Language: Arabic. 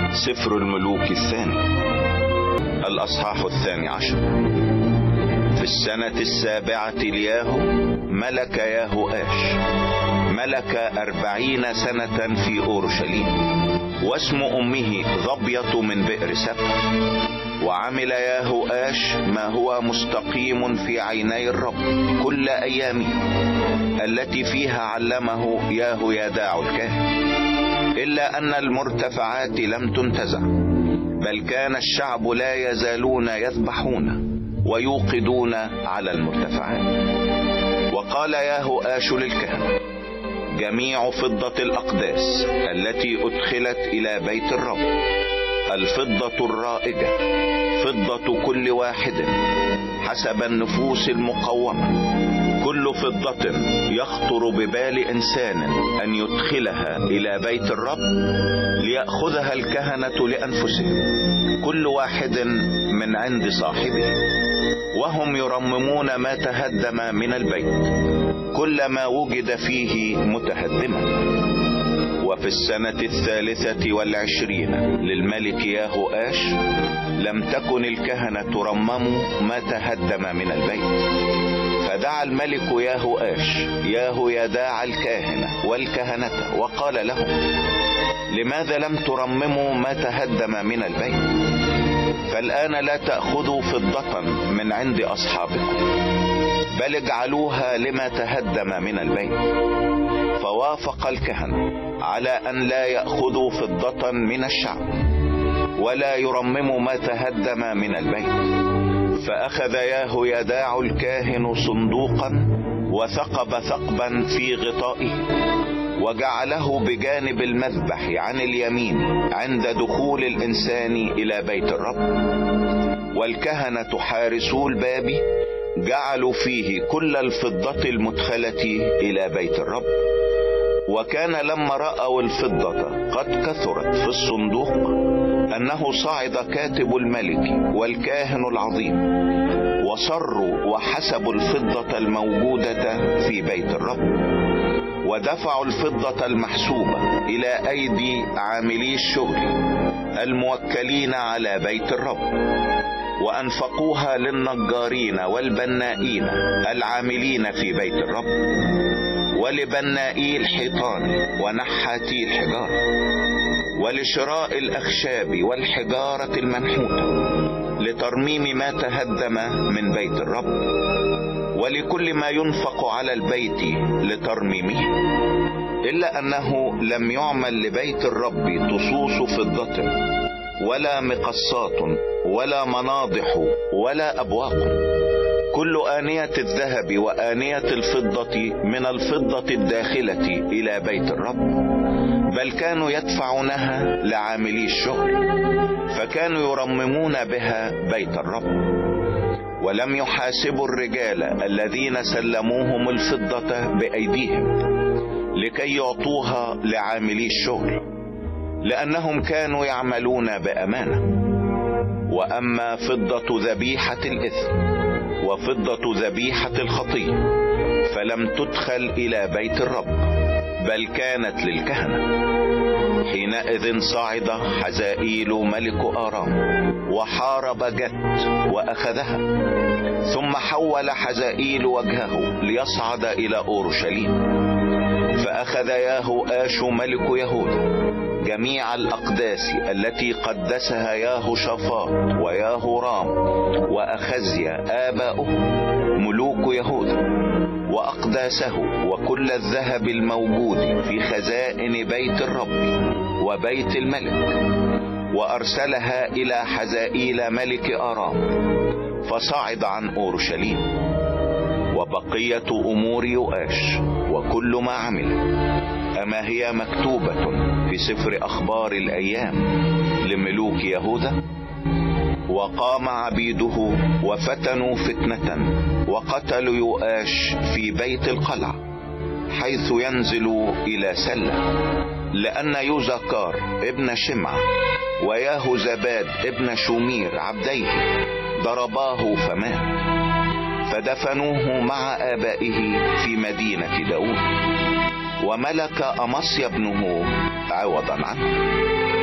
سفر الملوك الثاني الأصحاح 12. في السنة 7 لياهو ملك ياهوآش، ملك 40 سنة في أورشليم، واسم أمه ظبية من بئر سبع. وعمل ياهوآش ما هو مستقيم في عيني الرب كل أيامه التي فيها علمه ياهويداع الكاهن، إلا أن المرتفعات لم تنتزع، بل كان الشعب لا يزالون يذبحون ويوقدون على المرتفعات. وقال ياهوآش للكهنة: جميع فضة الأقداس التي أدخلت إلى بيت الرب، الفضة الرائجة، فضة كل واحد حسب النفوس المقومة، كل فضة يخطر ببال إنسان أن يدخلها إلى بيت الرب ليأخذها الكهنة لأنفسهم، كل واحد من عند صاحبه، وهم يرممون ما تهدم من البيت، كل ما وجد فيه متهدما. وفي السنة 23 للملك ياهوآش لم تكن الكهنة ترمموا ما تهدم من البيت، فدعا الملك ياهوآش ياهويداع الكاهن والكهنة وقال لهم: لماذا لم ترمموا ما تهدم من البيت؟ فالآن لا تأخذوا فضة من عند أصحابكم، بل اجعلوها لما تهدم من البيت. فوافق الكهنة على أن لا يأخذوا فضة من الشعب ولا يرمموا ما تهدم من البيت. فأخذ ياهويداع الكاهن صندوقا وثقب ثقبا في غطائه، وجعله بجانب المذبح عن اليمين عند دخول الإنسان إلى بيت الرب. والكهنة حارسو الباب جعلوا فيه كل الفضة المدخلة إلى بيت الرب. وكان لما رأوا الفضة قد كثرت في الصندوق أنه صعد كاتب الملك والكاهن العظيم، وصروا وحسبوا الفضة الموجودة في بيت الرب، ودفعوا الفضة المحسوبة إلى أيدي عاملي الشغل الموكلين على بيت الرب، وأنفقوها للنجارين والبنائين العاملين في بيت الرب، ولبنائي الحيطان ونحاتي الحجارة، ولشراء الأخشاب والحجارة المنحوتة لترميم ما تهدم من بيت الرب، ولكل ما ينفق على البيت لترميمه. إلا أنه لم يعمل لبيت الرب طصوص فضة ولا مقصات ولا مناضح ولا أبواق. كل آنية الذهب وآنية الفضة من الفضة الداخلة إلى بيت الرب، بل كانوا يدفعونها لعاملي الشغل، فكانوا يرممون بها بيت الرب. ولم يحاسبوا الرجال الذين سلموهم الفضة بأيديهم لكي يعطوها لعاملي الشغل، لأنهم كانوا يعملون بأمانة. وأما فضة ذبيحة الإثم وفضة ذبيحة الخطية فلم تدخل إلى بيت الرب، بل كانت للكهنة. حينئذ صعد حزائيل ملك آرام وحارب جت وأخذها، ثم حول حزائيل وجهه ليصعد إلى أورشليم. فأخذ ياهوآش ملك يهوذا جميع الأقداس التي قدسها ياهوشافاط وياهورام وأخزيا آباؤه ملوك يهوذا، وأقداسه وكل الذهب الموجود في خزائن بيت الرب وبيت الملك، وأرسلها إلى حزائيل ملك آرام، فصعد عن أورشليم. وبقية أمور يؤاش وكل ما عمل أما هي مكتوبة في سفر أخبار الأيام لملوك يهوذا؟ وقام عبيده وفتنوا فتنة وقتلوا يؤاش في بيت القلعة حيث ينزل إلى سلة، لأن يوزكار ابن شمع وياهوزباد ابن شومير عبديه ضرباه فمات، فدفنوه مع آبائه في مدينة داود، وملك أمصيا ابنه عوضا عنه.